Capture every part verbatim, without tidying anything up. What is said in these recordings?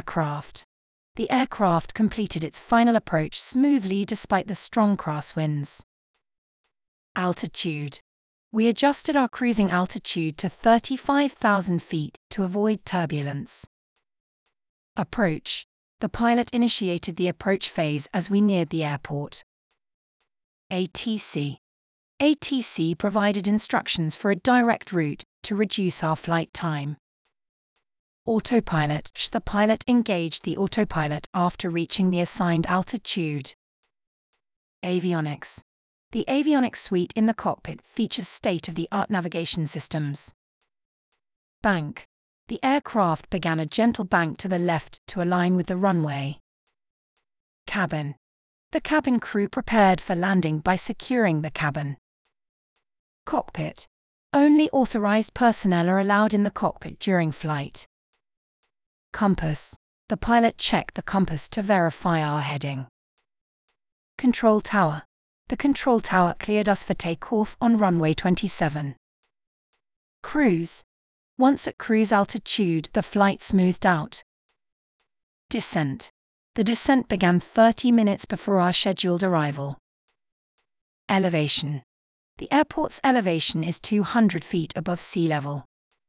aircraft. The aircraft completed its final approach smoothly despite the strong crosswinds. Altitude. We adjusted our cruising altitude to thirty-five thousand feet to avoid turbulence. Approach. The pilot initiated the approach phase as we neared the airport. A T C. A T C provided instructions for a direct route to reduce our flight time. Autopilot. The pilot engaged the autopilot after reaching the assigned altitude. Avionics. The avionics suite in the cockpit features state-of-the-art navigation systems. Bank. The aircraft began a gentle bank to the left to align with the runway. Cabin. The cabin crew prepared for landing by securing the cabin. Cockpit. Only authorized personnel are allowed in the cockpit during flight. Compass. The pilot checked the compass to verify our heading. Control tower. The control tower cleared us for takeoff on runway twenty-seven. Cruise. Once at cruise altitude, the flight smoothed out. Descent. The descent began thirty minutes before our scheduled arrival. Elevation. The airport's elevation is two hundred feet above sea level.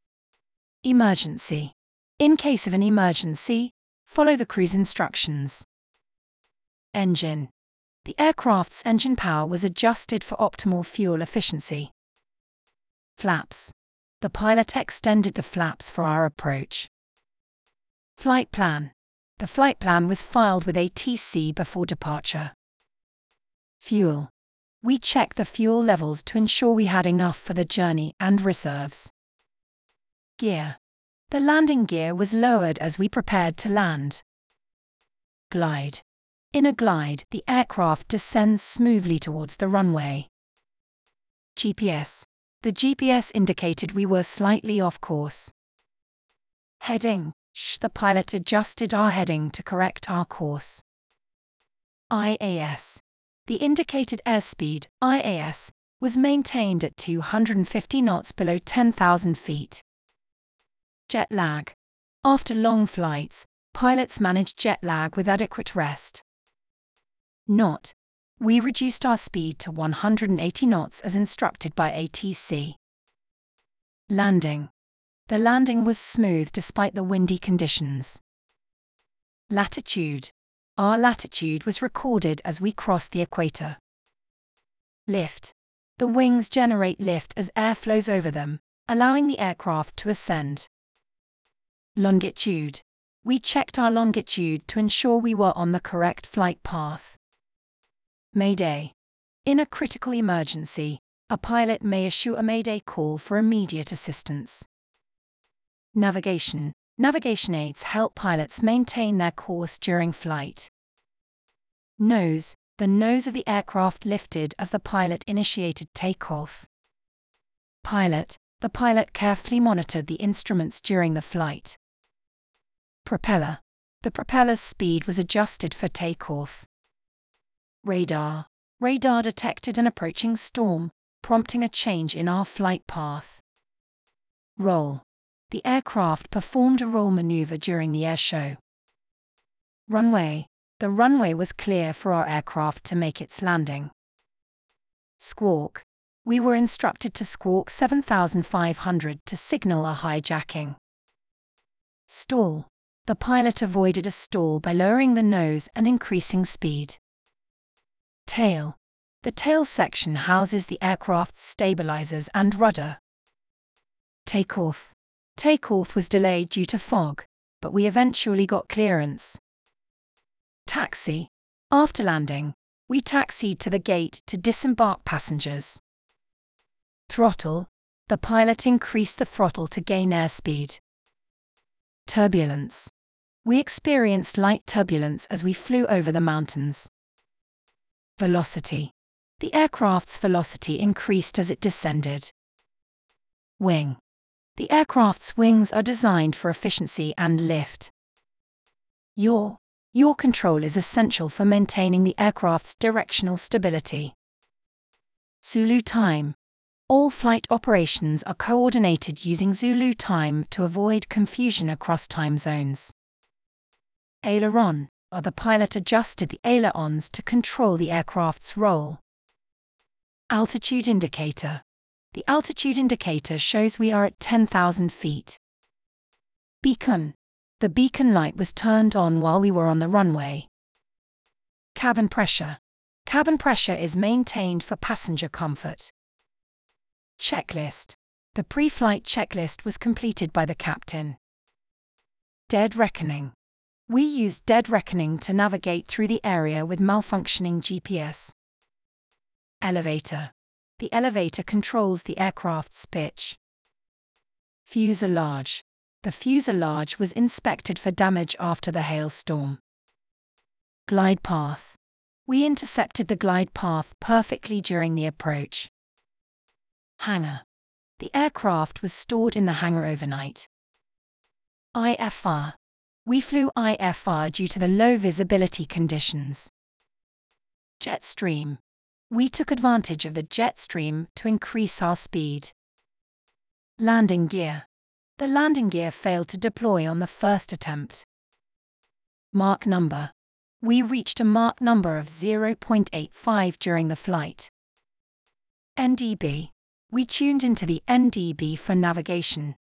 Emergency. In case of an emergency, follow the cruise instructions. Engine. The aircraft's engine power was adjusted for optimal fuel efficiency. Flaps. The pilot extended the flaps for our approach. Flight plan. The flight plan was filed with A T C before departure. Fuel. We checked the fuel levels to ensure we had enough for the journey and reserves. Gear. The landing gear was lowered as we prepared to land. Glide. In a glide, the aircraft descends smoothly towards the runway. G P S. The G P S indicated we were slightly off course. Heading. The pilot adjusted our heading to correct our course. I A S. The indicated airspeed, I A S, was maintained at two hundred fifty knots below ten thousand feet. Jet lag. After long flights, pilots manage jet lag with adequate rest. Knot. We reduced our speed to one hundred eighty knots as instructed by A T C. Landing. The landing was smooth despite the windy conditions. Latitude. Our latitude was recorded as we crossed the equator. Lift. The wings generate lift as air flows over them, allowing the aircraft to ascend. Longitude. We checked our longitude to ensure we were on the correct flight path. Mayday. In a critical emergency, a pilot may issue a mayday call for immediate assistance. Navigation. Navigation aids help pilots maintain their course during flight. Nose. The nose of the aircraft lifted as the pilot initiated takeoff. Pilot. The pilot carefully monitored the instruments during the flight. Propeller. The propeller's speed was adjusted for takeoff. Radar. Radar detected an approaching storm, prompting a change in our flight path. Roll. The aircraft performed a roll maneuver during the airshow. Runway. The runway was clear for our aircraft to make its landing. Squawk. We were instructed to squawk seven thousand five hundred to signal a hijacking. Stall. The pilot avoided a stall by lowering the nose and increasing speed. Tail. The tail section houses the aircraft's stabilizers and rudder. Takeoff. Takeoff was delayed due to fog, but we eventually got clearance. Taxi. After landing, we taxied to the gate to disembark passengers. Throttle. The pilot increased the throttle to gain airspeed. Turbulence. We experienced light turbulence as we flew over the mountains. Velocity. The aircraft's velocity increased as it descended. Wing. The aircraft's wings are designed for efficiency and lift. Yaw. Yaw control is essential for maintaining the aircraft's directional stability. Zulu time. All flight operations are coordinated using Zulu time to avoid confusion across time zones. Aileron, or the pilot adjusted the ailerons to control the aircraft's roll. Altitude indicator. The altitude indicator shows we are at ten thousand feet. Beacon. The beacon light was turned on while we were on the runway. Cabin pressure. Cabin pressure is maintained for passenger comfort. Checklist. The pre-flight checklist was completed by the captain. Dead reckoning. We used dead reckoning to navigate through the area with malfunctioning G P S. Elevator. The elevator controls the aircraft's pitch. Fuselage. The fuselage was inspected for damage after the hailstorm. Glide path. We intercepted the glide path perfectly during the approach. Hangar. The aircraft was stored in the hangar overnight. I F R. We flew I F R due to the low visibility conditions. Jet stream. We took advantage of the jet stream to increase our speed. Landing gear. The landing gear failed to deploy on the first attempt. Mach number. We reached a Mach number of zero point eight five during the flight. N D B. We tuned into the N D B for navigation.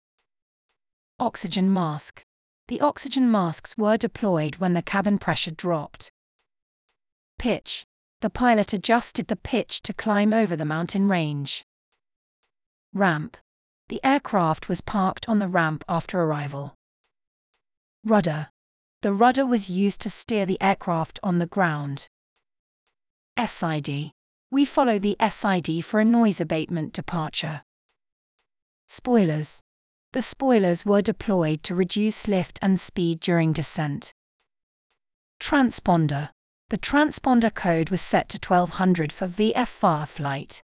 Oxygen mask. The oxygen masks were deployed when the cabin pressure dropped. Pitch. The pilot adjusted the pitch to climb over the mountain range. Ramp. The aircraft was parked on the ramp after arrival. Rudder. The rudder was used to steer the aircraft on the ground. S I D. We follow the S I D for a noise abatement departure. Spoilers. The spoilers were deployed to reduce lift and speed during descent. Transponder. The transponder code was set to twelve hundred for V F R flight.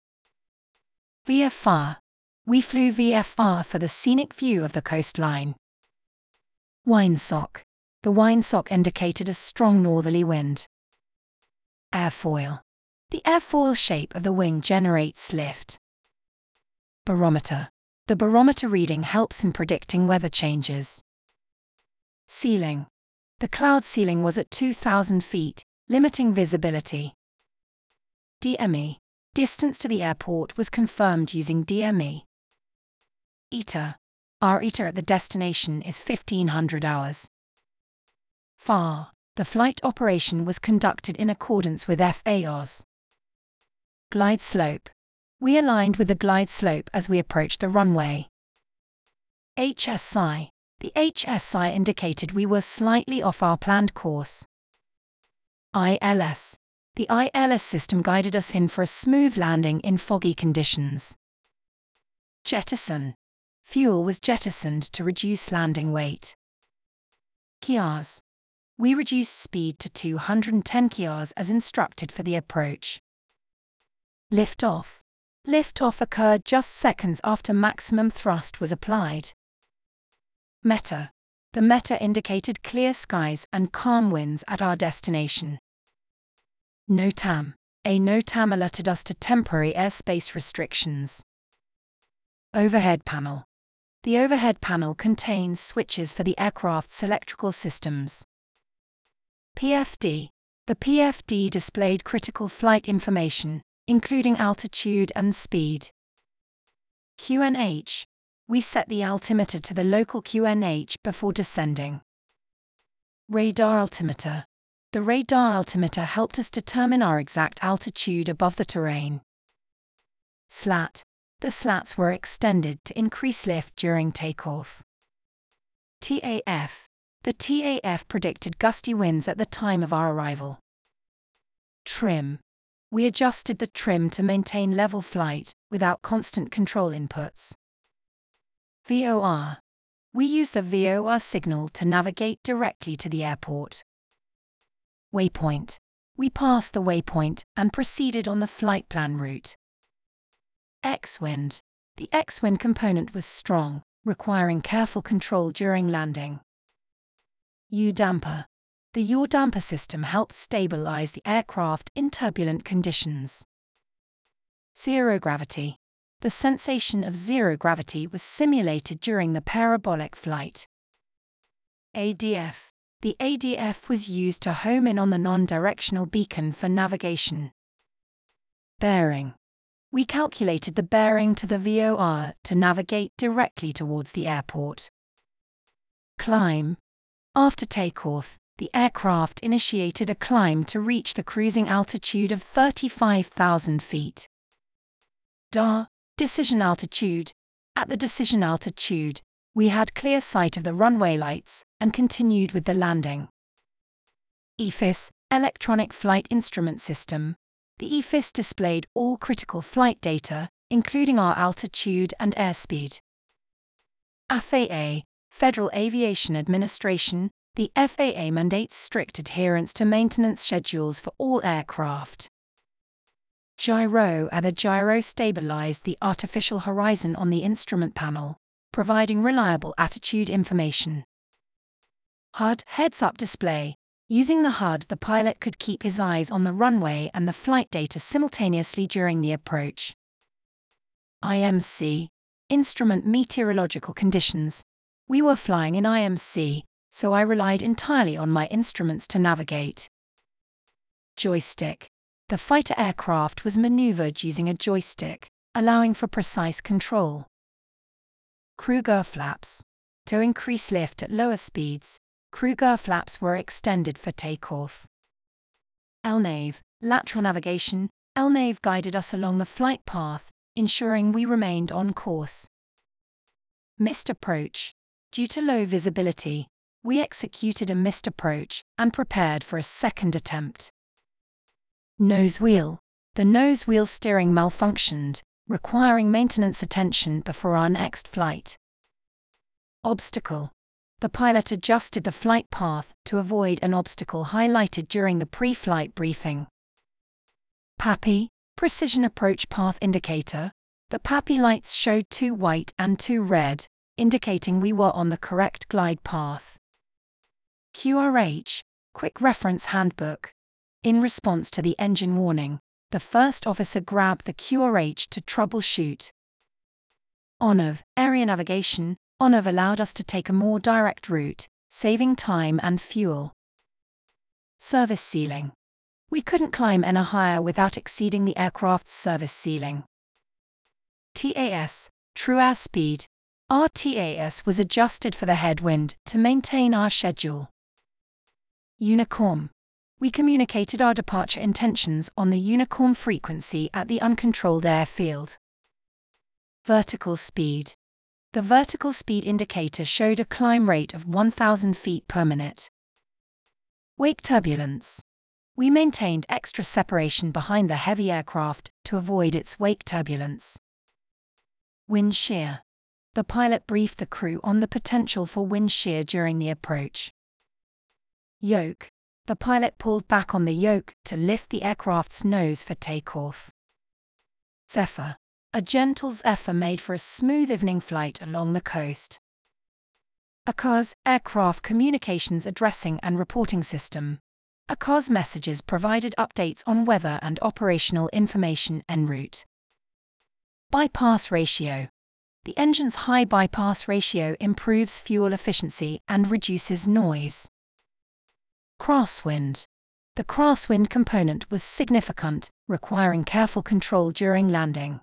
V F R. We flew V F R for the scenic view of the coastline. Windsock. The windsock indicated a strong northerly wind. Airfoil. The airfoil shape of the wing generates lift. Barometer. The barometer reading helps in predicting weather changes. Ceiling. The cloud ceiling was at two thousand feet, limiting visibility. D M E. Distance to the airport was confirmed using D M E. E T A. Our E T A at the destination is fifteen hundred hours. F A R. The flight operation was conducted in accordance with F A Os. Glide slope. We aligned with the glide slope as we approached the runway. H S I. The H S I indicated we were slightly off our planned course. I L S. The I L S system guided us in for a smooth landing in foggy conditions. Jettison. Fuel was jettisoned to reduce landing weight. K I A S. We reduced speed to two hundred ten K I A S as instructed for the approach. Liftoff. Liftoff occurred just seconds after maximum thrust was applied. Meta. The meta indicated clear skies and calm winds at our destination. NOTAM. A NOTAM alerted us to temporary airspace restrictions. Overhead panel. The overhead panel contains switches for the aircraft's electrical systems. P F D. The P F D displayed critical flight information, including altitude and speed. Q N H. We set the altimeter to the local Q N H before descending. Radar altimeter. The radar altimeter helped us determine our exact altitude above the terrain. Slat. The slats were extended to increase lift during takeoff. T A F. The T A F predicted gusty winds at the time of our arrival. Trim. We adjusted the trim to maintain level flight without constant control inputs. V O R. We use the V O R signal to navigate directly to the airport. Waypoint. We passed the waypoint and proceeded on the flight plan route. X-wind. The X-wind component was strong, requiring careful control during landing. U-damper. The U-damper system helped stabilize the aircraft in turbulent conditions. Zero gravity. The sensation of zero gravity was simulated during the parabolic flight. A D F. The A D F was used to home in on the non-directional beacon for navigation. Bearing. We calculated the bearing to the V O R to navigate directly towards the airport. Climb. After takeoff, the aircraft initiated a climb to reach the cruising altitude of thirty-five thousand feet. D A R, decision altitude. At the decision altitude, we had clear sight of the runway lights and continued with the landing. E F I S, Electronic Flight Instrument System. The E F I S displayed all critical flight data, including our altitude and airspeed. F A A, Federal Aviation Administration. The F A A mandates strict adherence to maintenance schedules for all aircraft. Gyro. The gyro stabilized the artificial horizon on the instrument panel, providing reliable attitude information. H U D, heads-up display. Using the H U D, the pilot could keep his eyes on the runway and the flight data simultaneously during the approach. I M C, instrument meteorological conditions. We were flying in I M C, so I relied entirely on my instruments to navigate. Joystick. The fighter aircraft was maneuvered using a joystick, allowing for precise control. Crew gear flaps. To increase lift at lower speeds, crew gear flaps were extended for takeoff. L N A V, lateral navigation. L N A V guided us along the flight path, ensuring we remained on course. Missed approach. Due to low visibility, we executed a missed approach and prepared for a second attempt. Nose wheel. The nose wheel steering malfunctioned, requiring maintenance attention before our next flight. Obstacle. The pilot adjusted the flight path to avoid an obstacle highlighted during the pre-flight briefing. P A P I, Precision Approach Path Indicator. The P A P I lights showed two white and two red, indicating we were on the correct glide path. Q R H, Quick Reference Handbook. In response to the engine warning, the first officer grabbed the Q R H to troubleshoot. O N A V, Area Navigation. O N A V allowed us to take a more direct route, saving time and fuel. Service ceiling. We couldn't climb any higher without exceeding the aircraft's service ceiling. T A S, True Airspeed. Our T A S was adjusted for the headwind to maintain our schedule. Unicorn. We communicated our departure intentions on the Unicorn frequency at the uncontrolled airfield. Vertical speed. The vertical speed indicator showed a climb rate of one thousand feet per minute. Wake turbulence. We maintained extra separation behind the heavy aircraft to avoid its wake turbulence. Wind shear. The pilot briefed the crew on the potential for wind shear during the approach. Yoke. The pilot pulled back on the yoke to lift the aircraft's nose for takeoff. Zephyr. A gentle zephyr made for a smooth evening flight along the coast. A C A S, Aircraft Communications Addressing and Reporting System. A C A S messages provided updates on weather and operational information en route. Bypass ratio. The engine's high bypass ratio improves fuel efficiency and reduces noise. Crosswind. The crosswind component was significant, requiring careful control during landing.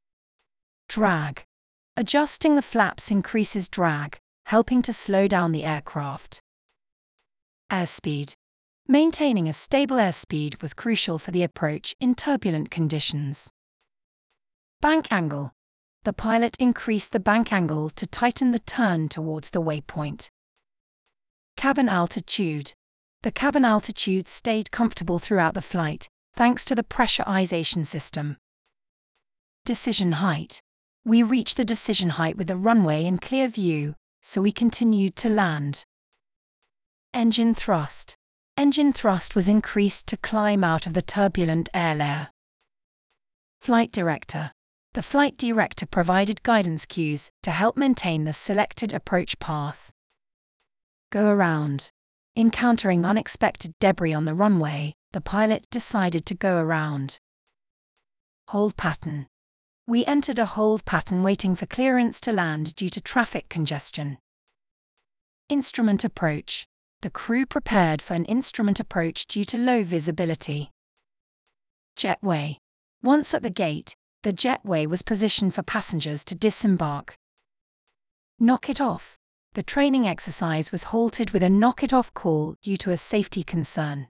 Drag. Adjusting the flaps increases drag, helping to slow down the aircraft. Airspeed. Maintaining a stable airspeed was crucial for the approach in turbulent conditions. Bank angle. The pilot increased the bank angle to tighten the turn towards the waypoint. Cabin altitude. The cabin altitude stayed comfortable throughout the flight, thanks to the pressurization system. Decision height. We reached the decision height with the runway in clear view, so we continued to land. Engine thrust. Engine thrust was increased to climb out of the turbulent air layer. Flight director. The flight director provided guidance cues to help maintain the selected approach path. Go around. Encountering unexpected debris on the runway, the pilot decided to go around. Hold pattern. We entered a hold pattern waiting for clearance to land due to traffic congestion. Instrument approach. The crew prepared for an instrument approach due to low visibility. Jetway. Once at the gate, the jetway was positioned for passengers to disembark. Knock it off. The training exercise was halted with a knock it off call due to a safety concern.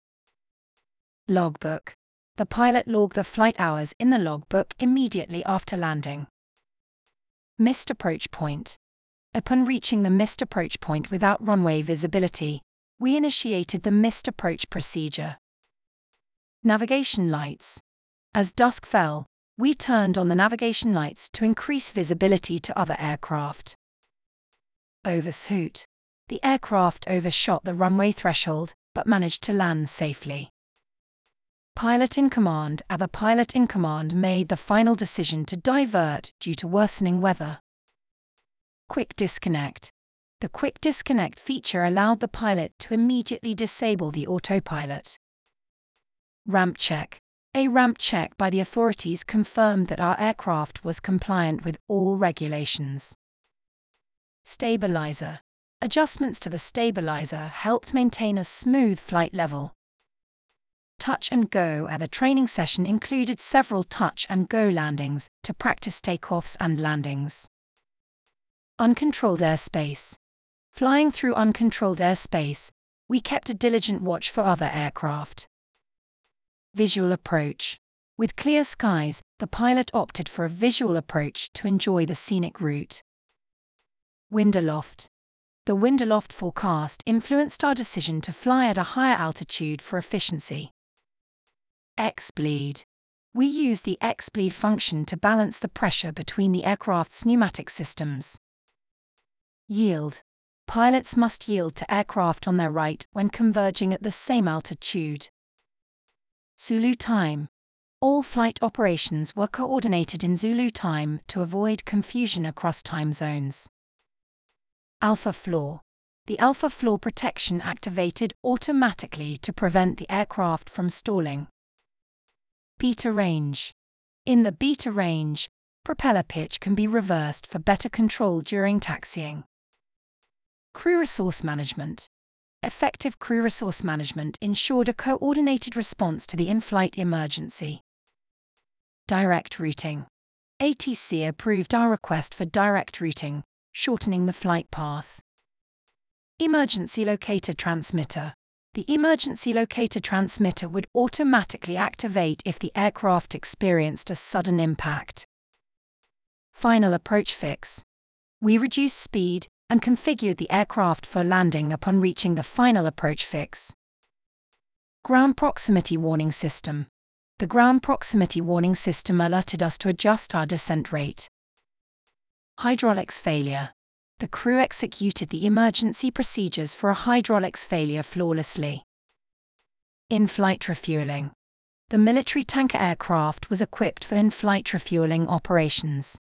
Logbook. The pilot logged the flight hours in the logbook immediately after landing. Missed approach point. Upon reaching the missed approach point without runway visibility, we initiated the missed approach procedure. Navigation lights. As dusk fell, we turned on the navigation lights to increase visibility to other aircraft. Overshoot. The aircraft overshot the runway threshold, but managed to land safely. Pilot in command. The pilot in command made the final decision to divert due to worsening weather. Quick disconnect. The quick disconnect feature allowed the pilot to immediately disable the autopilot. Ramp check. A ramp check by the authorities confirmed that our aircraft was compliant with all regulations. Stabilizer. Adjustments to the stabilizer helped maintain a smooth flight level. Touch and go. At the training session included several touch and go landings to practice takeoffs and landings. Uncontrolled airspace. Flying through uncontrolled airspace, we kept a diligent watch for other aircraft. Visual approach. With clear skies, the pilot opted for a visual approach to enjoy the scenic route. Wind aloft. The wind aloft forecast influenced our decision to fly at a higher altitude for efficiency. X-bleed. We used the X-bleed function to balance the pressure between the aircraft's pneumatic systems. Yield. Pilots must yield to aircraft on their right when converging at the same altitude. Zulu time. All flight operations were coordinated in Zulu time to avoid confusion across time zones. Alpha floor. The alpha floor protection activated automatically to prevent the aircraft from stalling. Beta range. In the beta range, propeller pitch can be reversed for better control during taxiing. Crew resource management. Effective crew resource management ensured a coordinated response to the in-flight emergency. Direct routing. A T C approved our request for direct routing, shortening the flight path. Emergency locator transmitter. The emergency locator transmitter would automatically activate if the aircraft experienced a sudden impact. Final approach fix. We reduced speed and configured the aircraft for landing upon reaching the final approach fix. Ground proximity warning system. The ground proximity warning system alerted us to adjust our descent rate. Hydraulics failure. The crew executed the emergency procedures for a hydraulics failure flawlessly. In-flight refueling. The military tanker aircraft was equipped for in-flight refueling operations.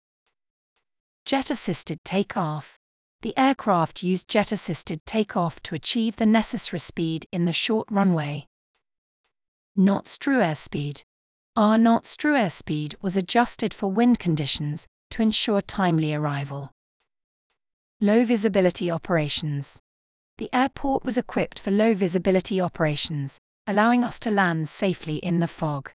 Jet-assisted takeoff. The aircraft used jet-assisted takeoff to achieve the necessary speed in the short runway. Knots-through airspeed. Our knots-through airspeed was adjusted for wind conditions to ensure timely arrival. Low visibility operations. The airport was equipped for low visibility operations, allowing us to land safely in the fog.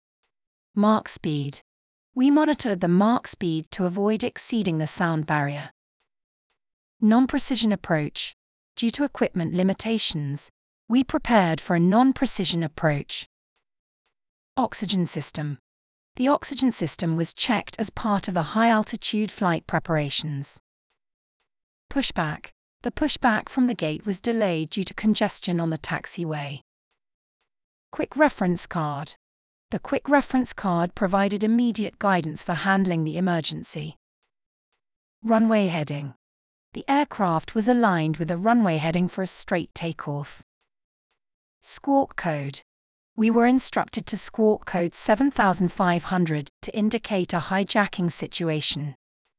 Mach speed. We monitored the Mach speed to avoid exceeding the sound barrier. Non-precision approach. Due to equipment limitations, we prepared for a non-precision approach. Oxygen system. The oxygen system was checked as part of the high-altitude flight preparations. Pushback. The pushback from the gate was delayed due to congestion on the taxiway. Quick reference card. The quick reference card provided immediate guidance for handling the emergency. Runway heading. The aircraft was aligned with the runway heading for a straight takeoff. Squawk code. We were instructed to squawk code seven thousand five hundred to indicate a hijacking situation.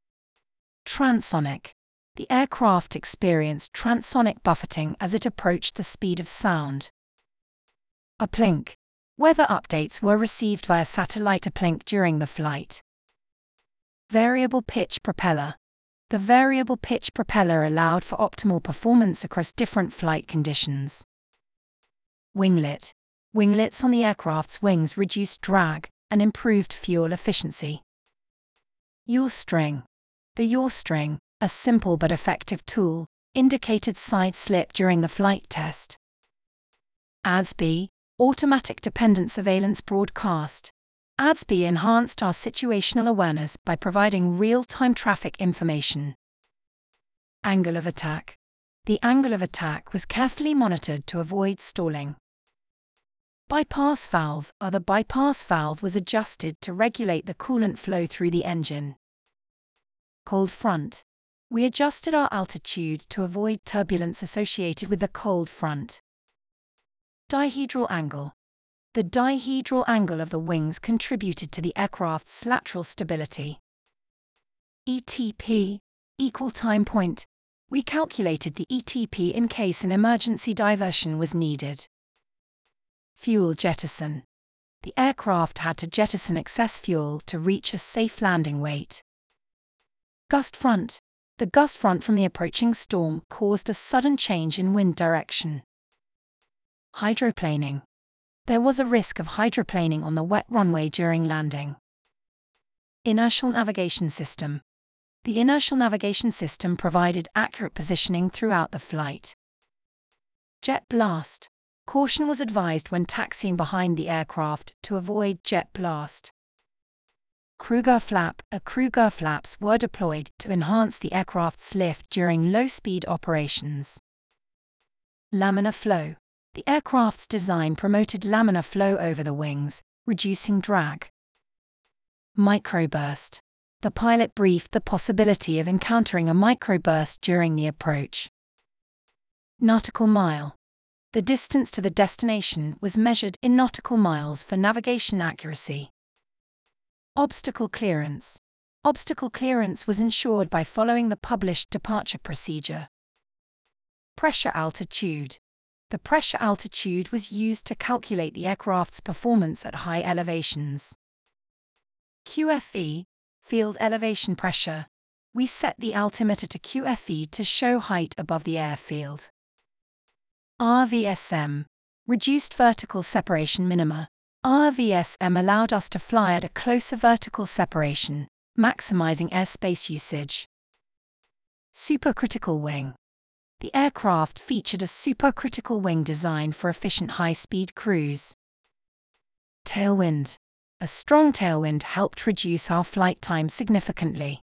Transonic. The aircraft experienced transonic buffeting as it approached the speed of sound. Uplink. Weather updates were received via satellite uplink during the flight. Variable pitch propeller. The variable pitch propeller allowed for optimal performance across different flight conditions. Winglet. Winglets on the aircraft's wings reduced drag and improved fuel efficiency. Yaw string. The yaw string, a simple but effective tool, indicated side slip during the flight test. A D S B, Automatic Dependent Surveillance Broadcast. A D S B enhanced our situational awareness by providing real-time traffic information. Angle of attack. The angle of attack was carefully monitored to avoid stalling. Bypass valve. The bypass valve was adjusted to regulate the coolant flow through the engine. Cold front. We adjusted our altitude to avoid turbulence associated with the cold front. Dihedral angle. The dihedral angle of the wings contributed to the aircraft's lateral stability. E T P, equal time point. We calculated the E T P in case an emergency diversion was needed. Fuel jettison. The aircraft had to jettison excess fuel to reach a safe landing weight. Gust front. The gust front from the approaching storm caused a sudden change in wind direction. Hydroplaning. There was a risk of hydroplaning on the wet runway during landing. Inertial navigation system. The inertial navigation system provided accurate positioning throughout the flight. Jet blast. Caution was advised when taxiing behind the aircraft to avoid jet blast. Kruger flap. A Kruger flaps were deployed to enhance the aircraft's lift during low-speed operations. Laminar flow. The aircraft's design promoted laminar flow over the wings, reducing drag. Microburst. The pilot briefed the possibility of encountering a microburst during the approach. Nautical mile. The distance to the destination was measured in nautical miles for navigation accuracy. Obstacle clearance. Obstacle clearance was ensured by following the published departure procedure. Pressure altitude. The pressure altitude was used to calculate the aircraft's performance at high elevations. Q F E, field elevation pressure. We set the altimeter to Q F E to show height above the airfield. R V S M, reduced vertical separation minima. R V S M allowed us to fly at a closer vertical separation, maximizing airspace usage. Supercritical wing. The aircraft featured a supercritical wing design for efficient high-speed cruise. Tailwind. A strong tailwind helped reduce our flight time significantly.